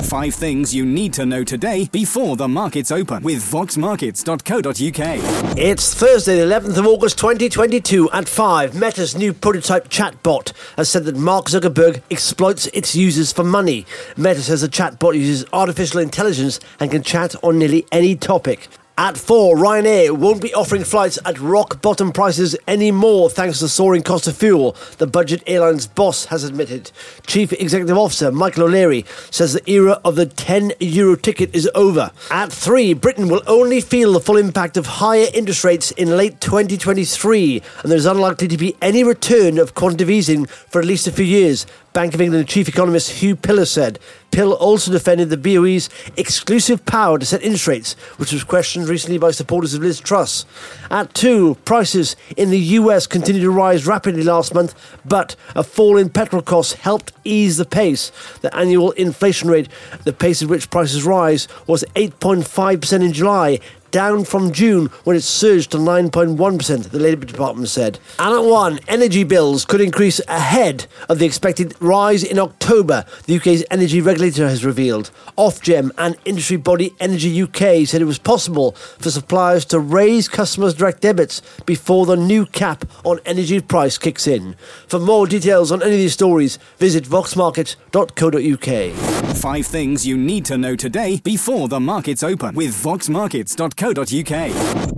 5 things you need to know today before the markets open with voxmarkets.co.uk. It's Thursday, the 11th of August 2022 at 5. Meta's new prototype chatbot has said that Mark Zuckerberg exploits its users for money. Meta says the chatbot uses artificial intelligence and can chat on nearly any topic. At 4, Ryanair won't be offering flights at rock-bottom prices anymore thanks to the soaring cost of fuel, the budget airline's boss has admitted. Chief Executive Officer Michael O'Leary says the era of the €10 ticket is over. At 3, Britain will only feel the full impact of higher interest rates in late 2023, and there's unlikely to be any return of quantitative easing for at least a few years, Bank of England Chief Economist Hugh Pillar said. Pill also defended the BOE's exclusive power to set interest rates, which was questioned recently by supporters of Liz Truss. At 2, prices in the US continued to rise rapidly last month, but a fall in petrol costs helped ease the pace. The annual inflation rate, the pace at which prices rise, was 8.5% in July, down from June when it surged to 9.1%, the Labour Department said. And at 1, energy bills could increase ahead of the expected rise in October, the UK's energy regulator has revealed. Ofgem and industry body Energy UK said it was possible for suppliers to raise customers' direct debits before the new cap on energy price kicks in. For more details on any of these stories, visit voxmarkets.co.uk. 5 things you need to know today before the markets open with voxmarkets.co.uk.